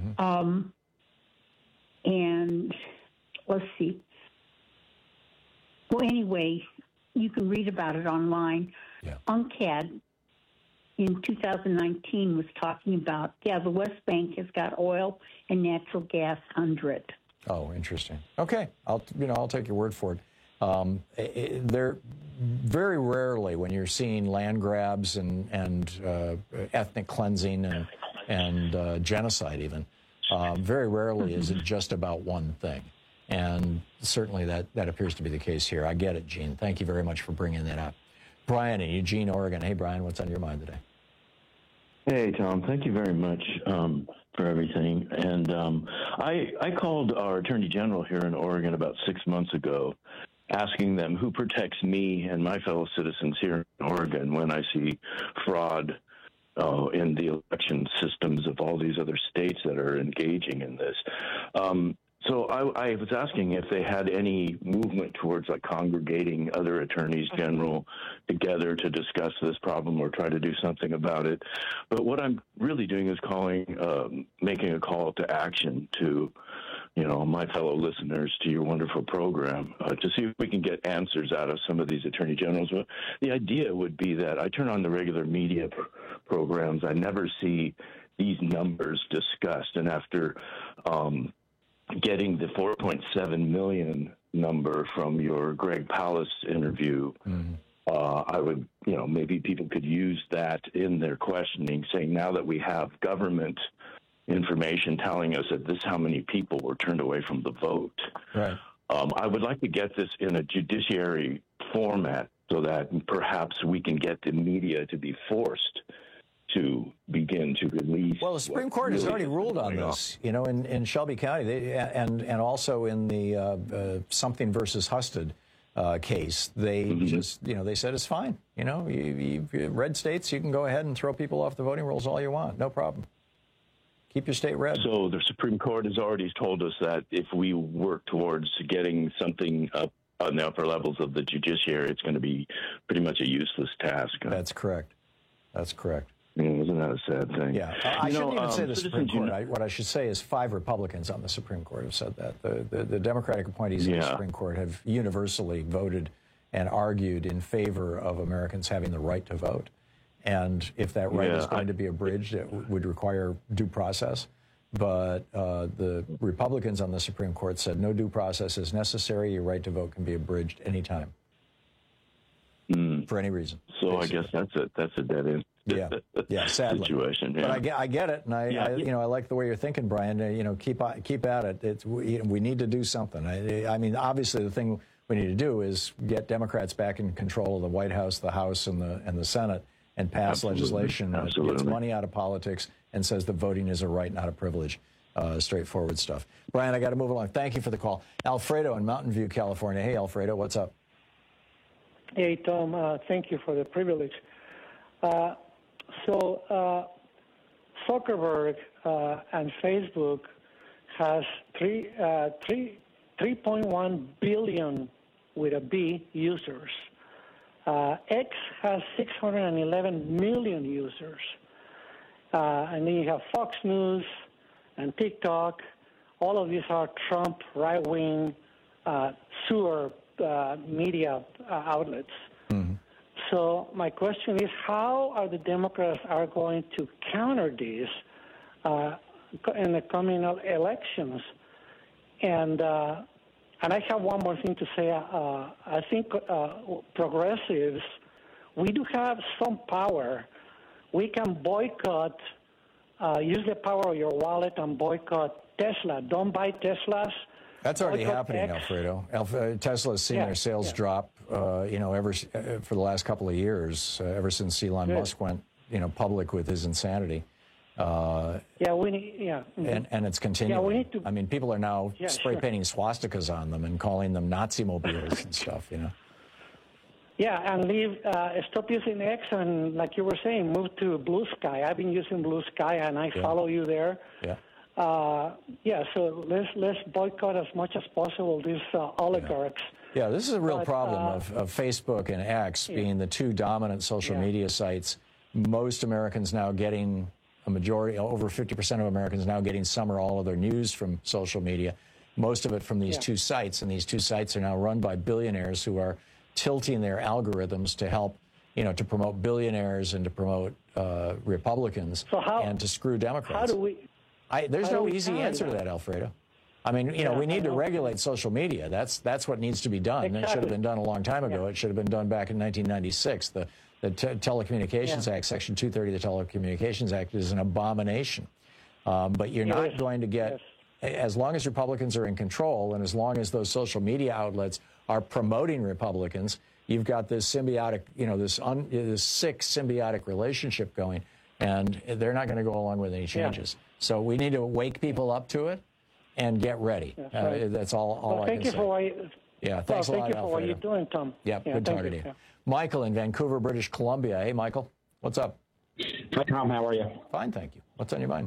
and let's see. Well, anyway, you can read about it online. Yeah. UNCTAD in 2019 was talking about the West Bank has got oil and natural gas under it. Oh, interesting. Okay, I'll take your word for it. They're very rarely, when you're seeing land grabs and ethnic cleansing and genocide even, very rarely is it just about one thing. And certainly that appears to be the case here. I get it, Gene. Thank you very much for bringing that up. Brian in Eugene, Oregon. Hey, Brian, what's on your mind today? Hey, Tom. Thank you very much for everything. And I called our Attorney General here in Oregon about 6 months ago, asking them who protects me and my fellow citizens here in Oregon when I see fraud in the election systems of all these other states that are engaging in this. So I was asking if they had any movement towards congregating other attorneys general together to discuss this problem or try to do something about it. But what I'm really doing is making a call to action to my fellow listeners to your wonderful program to see if we can get answers out of some of these attorney generals. But the idea would be that I turn on the regular media programs. I never see these numbers discussed. And after getting the 4.7 million number from your Greg Palast interview, I would, maybe people could use that in their questioning, saying now that we have government information telling us that this is how many people were turned away from the vote. Right. I would like to get this in a judiciary format so that perhaps we can get the media to be forced to begin to release. Well, the Supreme Court has already ruled on this, in Shelby County, and also in the Something versus Husted case. They just, they said it's fine. Red states, you can go ahead and throw people off the voting rolls all you want, no problem. Keep your state red. So the Supreme Court has already told us that if we work towards getting something up on the upper levels of the judiciary, it's going to be pretty much a useless task. That's correct. That's correct. Isn't that a sad thing? Yeah. I shouldn't even say the Supreme Court. What I should say is 5 Republicans on the Supreme Court have said that. The Democratic appointees in the Supreme Court have universally voted and argued in favor of Americans having the right to vote. And if that right is going to be abridged, it would require due process. But the Republicans on the Supreme Court said no due process is necessary. Your right to vote can be abridged anytime for any reason. So basically. I guess that's a dead end. Sadly. Situation. But I get it, and I like the way you're thinking, Brian. Keep at it. We need to do something. I mean, obviously, the thing we need to do is get Democrats back in control of the White House, the House, and the Senate, and pass legislation that gets money out of politics and says that voting is a right, not a privilege. Straightforward stuff. Brian, I got to move along. Thank you for the call. Alfredo in Mountain View, California. Hey, Alfredo, what's up? Hey, Tom. Thank you for the privilege. Zuckerberg and Facebook has 3.1 billion with a B users. X has 611 million users. And then you have Fox News and TikTok. All of these are Trump right-wing sewer media outlets. Mm-hmm. So my question is, how are the Democrats are going to counter this in the coming elections? And I have one more thing to say. I think progressives, we do have some power. We can boycott, use the power of your wallet and boycott Tesla. Don't buy Teslas. That's already happening, Alfredo. Tesla's seen their sales drop, for the last couple of years, ever since Elon Musk went, public with his insanity. And it's continuing. Yeah, we need to. I mean, people are now spray painting swastikas on them and calling them Nazi mobiles and stuff. Yeah, and stop using X and, like you were saying, move to Blue Sky. I've been using Blue Sky, and I follow you there. Yeah. So let's boycott as much as possible these oligarchs. Yeah, this is a real problem of Facebook and X being the two dominant social media sites. Most Americans now getting a majority, over 50% of Americans now getting some or all of their news from social media. Most of it from these two sites, and these two sites are now run by billionaires who are tilting their algorithms to help, to promote billionaires and to promote Republicans and to screw Democrats. How do we? There's no easy answer to that, Alfredo. I mean, we need to regulate social media. That's what needs to be done. Exactly. It should have been done a long time ago. It should have been done back in 1996. The Telecommunications Act, Section 230 of the Telecommunications Act, is an abomination. But you're not going to get, as long as Republicans are in control and as long as those social media outlets are promoting Republicans, you've got this symbiotic, this sick symbiotic relationship going, and they're not going to go along with any changes. So we need to wake people up to it and get ready. That's all I can say. Thanks a lot, Thank you for what you're doing, Tom. Good talking to you. Michael in Vancouver, British Columbia. Hey, Michael. What's up? Hi, Tom. How are you? Fine, thank you. What's on your mind?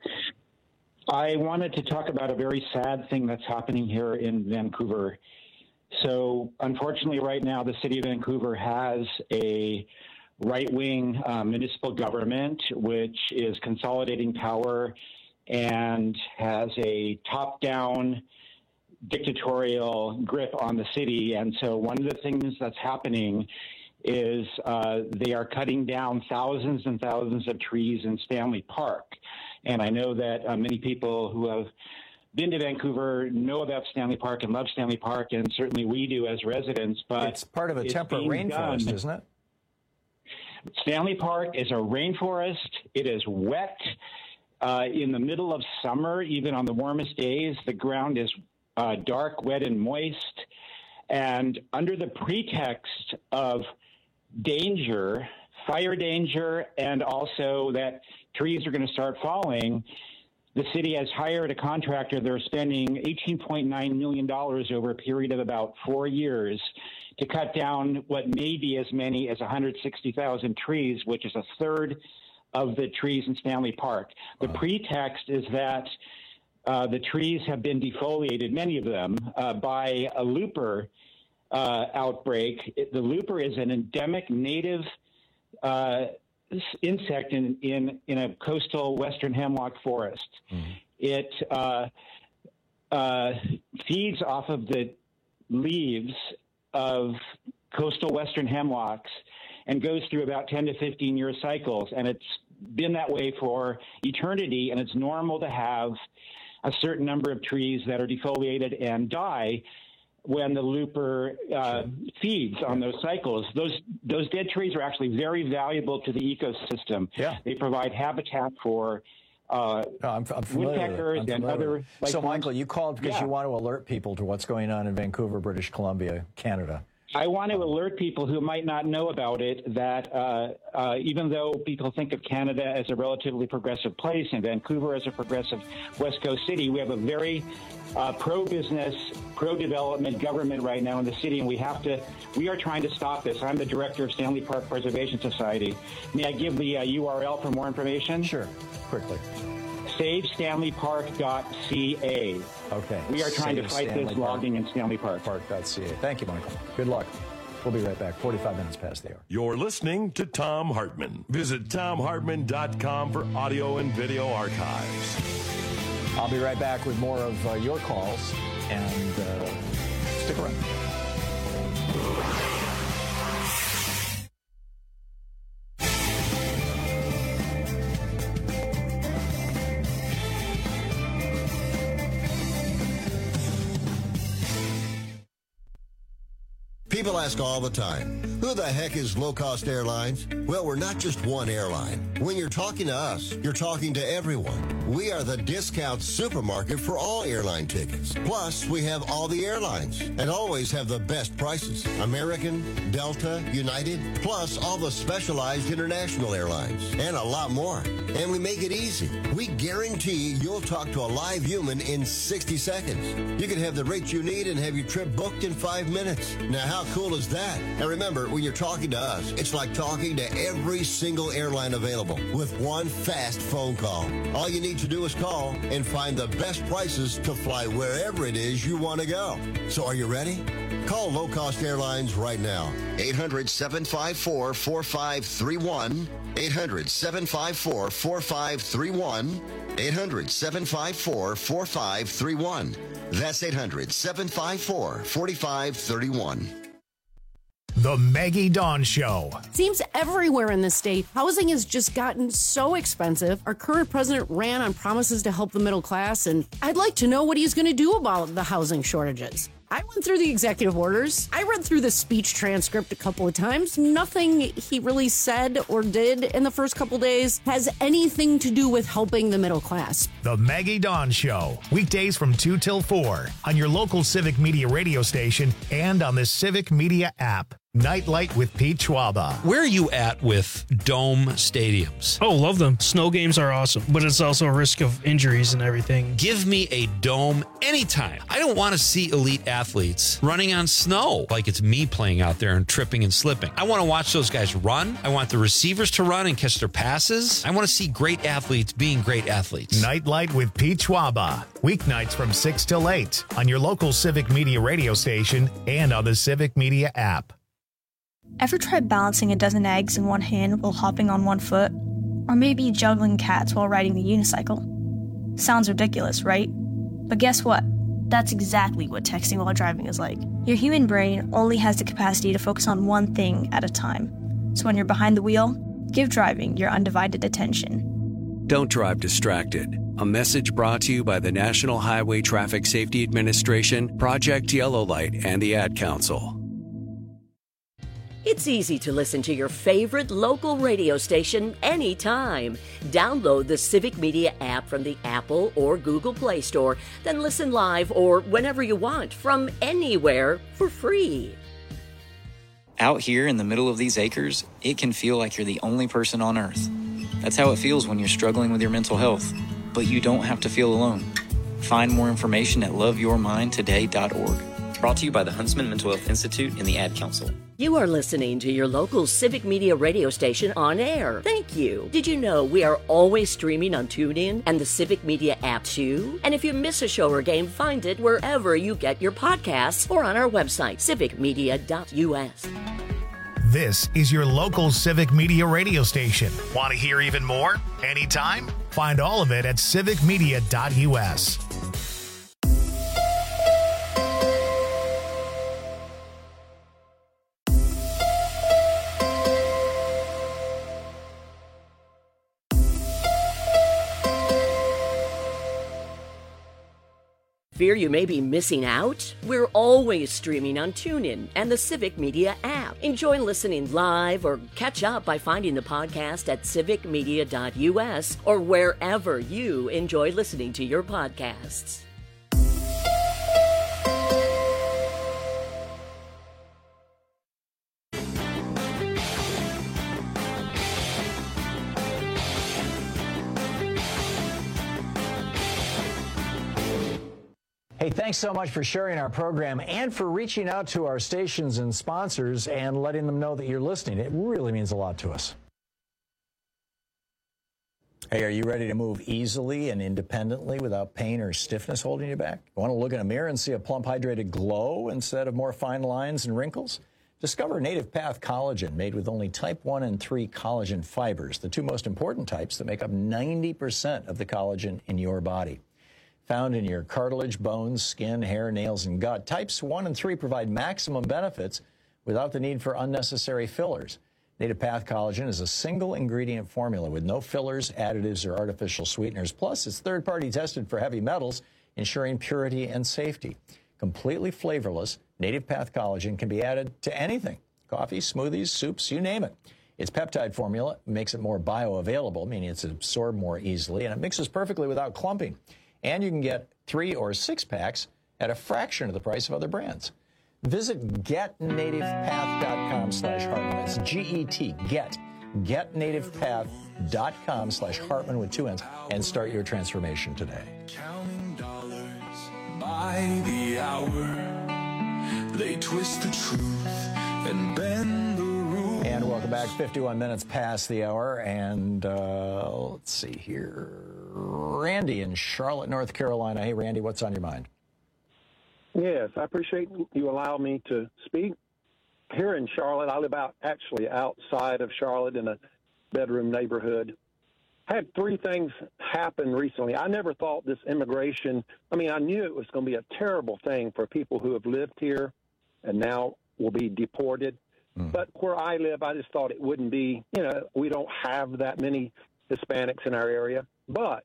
I wanted to talk about a very sad thing that's happening here in Vancouver. So, unfortunately, right now, the city of Vancouver has a right-wing municipal government, which is consolidating power and has a top-down dictatorial grip on the city. And so one of the things that's happening is they are cutting down thousands and thousands of trees in Stanley Park. And I know that many people who have been to Vancouver know about Stanley Park and love Stanley Park, and certainly we do as residents. But it's part of a temperate rainforest, isn't it? Stanley Park is a rainforest. It is wet. In the middle of summer, even on the warmest days, the ground is dark, wet, and moist. And under the pretext of danger, fire danger, and also that trees are going to start falling, the city has hired a contractor. They're spending $18.9 million over a period of about 4 years to cut down what may be as many as 160,000 trees, which is a third of the trees in Stanley Park. The pretext is that the trees have been defoliated, many of them, by a looper outbreak. The looper is an endemic native insect in a coastal western hemlock forest. It feeds off of the leaves of coastal western hemlocks and goes through about 10 to 15 year cycles. And it's been that way for eternity. And it's normal to have a certain number of trees that are defoliated and die when the looper feeds on those cycles. Those dead trees are actually very valuable to the ecosystem. Yeah. They provide habitat for I'm woodpeckers and other. So, Michael, you called because you want to alert people to what's going on in Vancouver, British Columbia, Canada. I want to alert people who might not know about it that even though people think of Canada as a relatively progressive place and Vancouver as a progressive West Coast city, we have a very pro-business, pro-development government right now in the city, and we are trying to stop this. I'm the director of Stanley Park Preservation Society. May I give the URL for more information? Sure, quickly. SaveStanleyPark.ca. Okay. We are trying to fight this logging in Stanley Park. Park.ca. Thank you, Michael. Good luck. We'll be right back. 45 minutes past the hour. You're listening to Thom Hartmann. Visit ThomHartmann.com for audio and video archives. I'll be right back with more of your calls, and stick around. People ask all the time, who the heck is Low Cost Airlines? Well, we're not just one airline. When you're talking to us, you're talking to everyone. We are the discount supermarket for all airline tickets. Plus, we have all the airlines and always have the best prices. American, Delta, United, plus all the specialized international airlines and a lot more. And we make it easy. We guarantee you'll talk to a live human in 60 seconds. You can have the rate you need and have your trip booked in 5 minutes. Now, how cool is that? And remember, when you're talking to us, it's like talking to every single airline available with one fast phone call. All you need to do is call and find the best prices to fly wherever it is you want to go. So are you ready? Call Low Cost Airlines right now. 800-754-4531. 800-754-4531. 800-754-4531. That's 800-754-4531. The Maggie Dawn Show. Seems everywhere in the state, housing has just gotten so expensive. Our current president ran on promises to help the middle class, and I'd like to know what he's going to do about the housing shortages. I went through the executive orders. I read through the speech transcript a couple of times. Nothing he really said or did in the first couple days has anything to do with helping the middle class. The Maggie Dawn Show. Weekdays from 2 till 4 on your local Civic Media radio station and on the Civic Media app. Nightlight with Pete Schwaba. Where are you at with dome stadiums? Oh, love them. Snow games are awesome, but it's also a risk of injuries and everything. Give me a dome anytime. I don't want to see elite athletes running on snow like it's me playing out there and tripping and slipping. I want to watch those guys run. I want the receivers to run and catch their passes. I want to see great athletes being great athletes. Nightlight with Pete Schwaba. Weeknights from 6 till 8 on your local Civic Media radio station and on the Civic Media app. Ever try balancing a dozen eggs in one hand while hopping on one foot? Or maybe juggling cats while riding the unicycle? Sounds ridiculous, right? But guess what? That's exactly what texting while driving is like. Your human brain only has the capacity to focus on one thing at a time. So when you're behind the wheel, give driving your undivided attention. Don't drive distracted. A message brought to you by the National Highway Traffic Safety Administration, Project Yellow Light, and the Ad Council. It's easy to listen to your favorite local radio station anytime. Download the Civic Media app from the Apple or Google Play Store, then listen live or whenever you want from anywhere for free. Out here in the middle of these acres, it can feel like you're the only person on Earth. That's how it feels when you're struggling with your mental health. But you don't have to feel alone. Find more information at loveyourmindtoday.org. Brought to you by the Huntsman Mental Health Institute and the Ad Council. You are listening to your local Civic Media radio station on air. Thank you. Did you know we are always streaming on TuneIn and the Civic Media app too? And if you miss a show or game, find it wherever you get your podcasts or on our website, civicmedia.us. This is your local Civic Media radio station. Want to hear even more? Anytime? Find all of it at civicmedia.us. Fear you may be missing out? We're always streaming on TuneIn and the Civic Media app. Enjoy listening live or catch up by finding the podcast at civicmedia.us or wherever you enjoy listening to your podcasts. Hey, thanks so much for sharing our program and for reaching out to our stations and sponsors and letting them know that you're listening. It really means a lot to us. Hey, are you ready to move easily and independently without pain or stiffness holding you back? Want to look in a mirror and see a plump, hydrated glow instead of more fine lines and wrinkles? Discover Native Path Collagen, made with only type 1 and 3 collagen fibers, the two most important types that make up 90% of the collagen in your body. Found in your cartilage, bones, skin, hair, nails, and gut, types 1 and 3 provide maximum benefits without the need for unnecessary fillers. Native Path Collagen is a single-ingredient formula with no fillers, additives, or artificial sweeteners. Plus, it's third-party tested for heavy metals, ensuring purity and safety. Completely flavorless, Native Path Collagen can be added to anything: coffee, smoothies, soups, you name it. Its peptide formula makes it more bioavailable, meaning it's absorbed more easily, and it mixes perfectly without clumping. And you can get 3 or 6 packs at a fraction of the price of other brands. Visit getnativepath.com/Hartman. That's G-E-T, getnativepath.com/Hartman with 2 N's, and start your transformation today. Counting dollars by the hour, they twist the truth and bend the rules. And welcome back. 51 minutes past the hour, and let's see here. Randy in Charlotte, North Carolina. Hey, Randy, what's on your mind? Yes, I appreciate you allowing me to speak. Here in Charlotte, I live actually outside of Charlotte in a bedroom neighborhood. I had 3 things happen recently. I never thought this immigration, I knew it was going to be a terrible thing for people who have lived here and now will be deported. But where I live, I just thought it wouldn't be, we don't have that many Hispanics in our area. But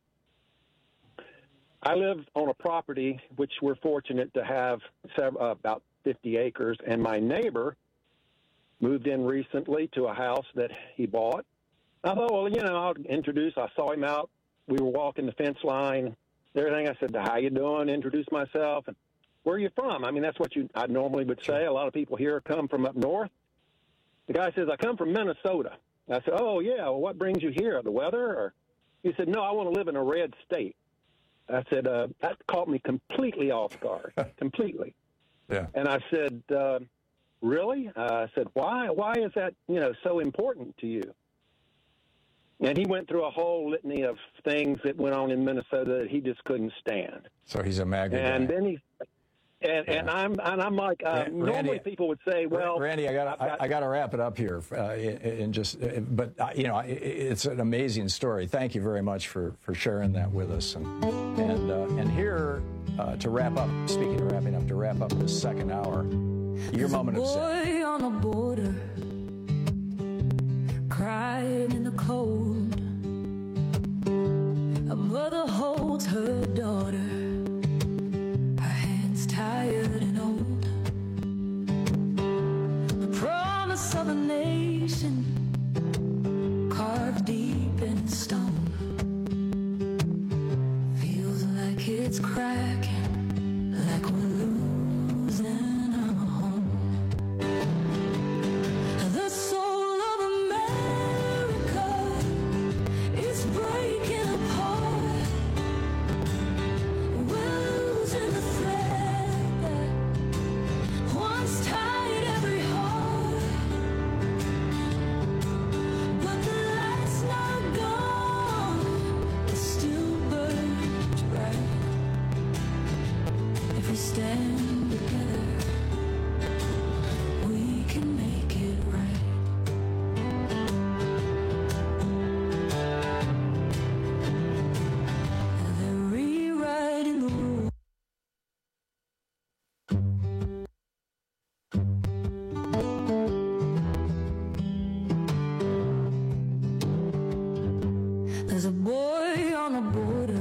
I live on a property which we're fortunate to have about 50 acres, and my neighbor moved in recently to a house that he bought. I thought, well, I'll introduce. I saw him out. We were walking the fence line, everything. I said, how you doing? Introduce myself. And where are you from? That's what I normally would say. A lot of people here come from up north. The guy says, I come from Minnesota. I said, oh, yeah, well, what brings you here, the weather? Or he said, no, I want to live in a red state. I said, that caught me completely off guard, completely. Yeah. And I said, really? I said, why? Why is that, so important to you? And he went through a whole litany of things that went on in Minnesota that he just couldn't stand. So he's a MAGA And guy. then he... And I'm like, Randy, normally people would say, well, Randy, I gotta wrap it up here, it's an amazing story. Thank you very much for sharing that with us, and here to wrap up. Speaking of wrapping up, to wrap up this second hour, your moment of zen. Boy on the border, crying in the cold. mother holds her daughter, her hands tired and old. The promise of a nation carved deep in stone. Feels like it's cracking, like we're losing our home. The soul of America is breaking apart. We're losing the thread that once tied every heart. But the light's not gone, it still burns bright. If we stand together, we can make it right. They're rewriting the rules. There's a boy on the border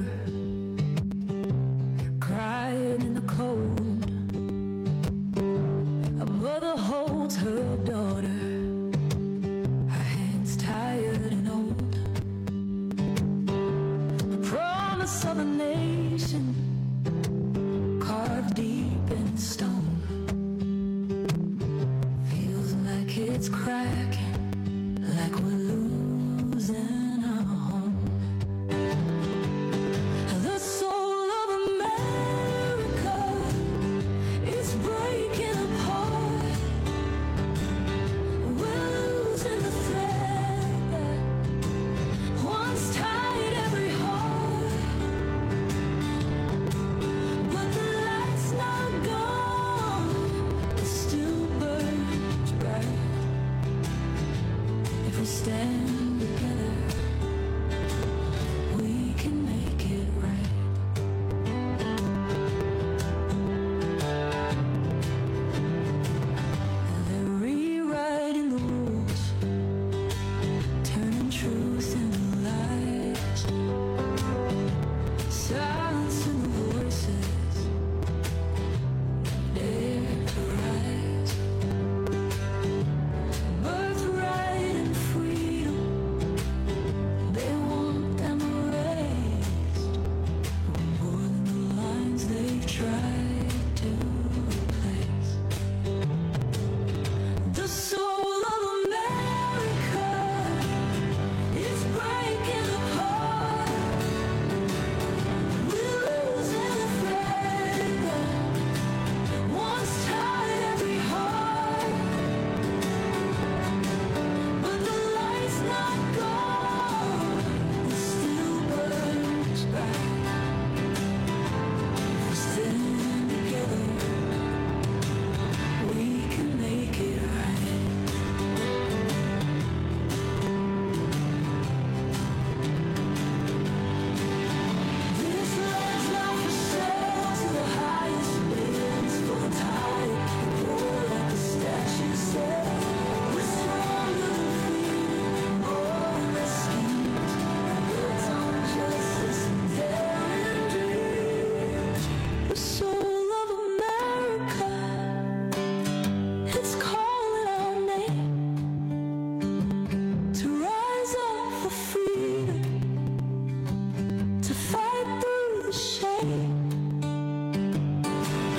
crying in the cold. A mother holds her daughter, her hands tired and old. The promise of a nation carved deep in stone. Feels like it's cracking, like we're losing our home. The soul of America is breaking apart. We're losing the thread that once tied every heart. But the light's not gone, it still burns bright. If we stand together, we can make it right. They're rewriting the rules, turning truth into lies, silencing the voices, dare to rise. Birthright and freedom, they want them erased. More than the lines they've tried to replace. The soul of America is breaking apart. We're losing the thread that once tied every heart. But the light's not gone, it still burns bright. If we stand together, we can make it right. This land's not for sale to the highest bids, for the tide, poor like a statue said. We're stronger than fear, more than schemes, built on justice and daring dreams. The soul of America, it's calling our name to rise up for freedom, to fight through the shame. The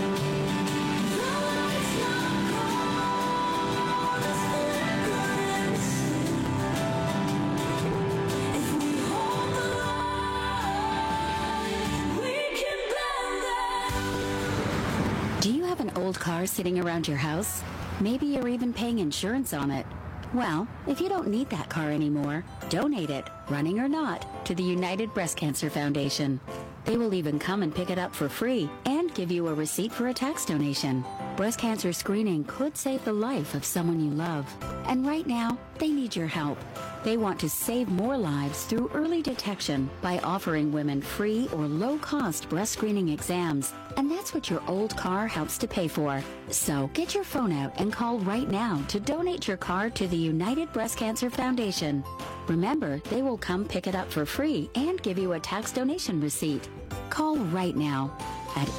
light's not gone, it's flickering still. If we hold the line, we can bend them. Do you have an old car sitting around your house? Maybe you're even paying insurance on it. Well, if you don't need that car anymore, donate it, running or not, to the United Breast Cancer Foundation. They will even come and pick it up for free and give you a receipt for a tax donation. Breast cancer screening could save the life of someone you love. And right now, they need your help. They want to save more lives through early detection by offering women free or low-cost breast screening exams. And that's what your old car helps to pay for. So get your phone out and call right now to donate your car to the United Breast Cancer Foundation. Remember, they will come pick it up for free and give you a tax donation receipt. Call right now at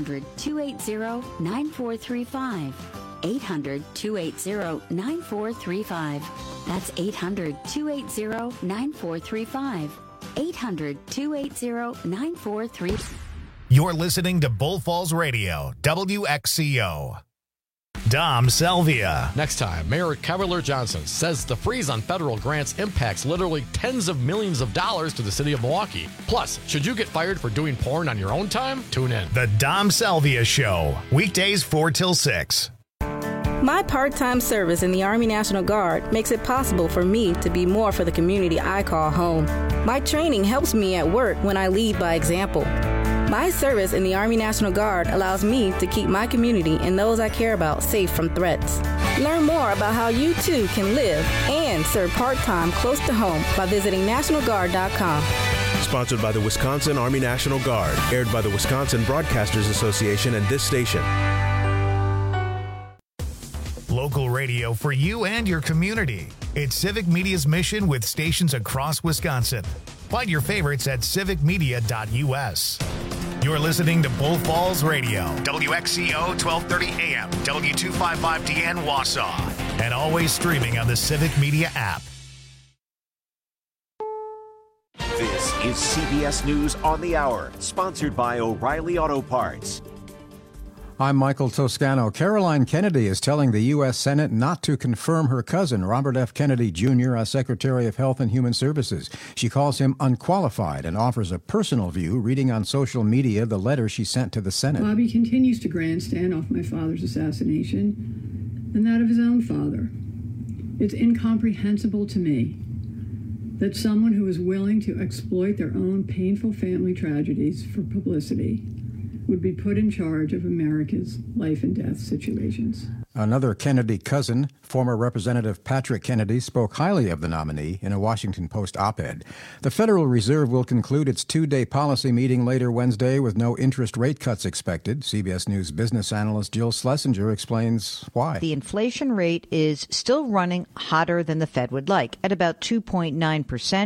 800-280-9435. 800-280-9435. That's 800-280-9435. 800-280-9435. You're listening to Bull Falls Radio, WXCO. Dom Salvia. Next time, Mayor Cavalier Johnson says the freeze on federal grants impacts literally tens of millions of dollars to the city of Milwaukee. Plus, should you get fired for doing porn on your own time? Tune in. The Dom Salvia Show, weekdays 4 till 6. My part-time service in the Army National Guard makes it possible for me to be more for the community I call home. My training helps me at work when I lead by example. My service in the Army National Guard allows me to keep my community and those I care about safe from threats. Learn more about how you too can live and serve part-time close to home by visiting NationalGuard.com. Sponsored by the Wisconsin Army National Guard. Aired by the Wisconsin Broadcasters Association and this station. Local radio for you and your community. It's Civic Media's mission with stations across Wisconsin. Find your favorites at civicmedia.us. You're listening to Bull Falls Radio, WXCO 1230 AM, W255DN Wausau, and always streaming on the Civic Media app. This is CBS News on the Hour, sponsored by O'Reilly Auto Parts. I'm Michael Toscano. Caroline Kennedy is telling the U.S. Senate not to confirm her cousin, Robert F. Kennedy Jr., as Secretary of Health and Human Services. She calls him unqualified and offers a personal view, reading on social media the letter she sent to the Senate. Bobby continues to grandstand off my father's assassination and that of his own father. It's incomprehensible to me that someone who is willing to exploit their own painful family tragedies for publicity would be put in charge of America's life and death situations. Another Kennedy cousin, former Representative Patrick Kennedy, spoke highly of the nominee in a Washington Post op-ed. The Federal Reserve will conclude its two-day policy meeting later Wednesday with no interest rate cuts expected. CBS News business analyst Jill Schlesinger explains why. The inflation rate is still running hotter than the Fed would like, at about 2.9%.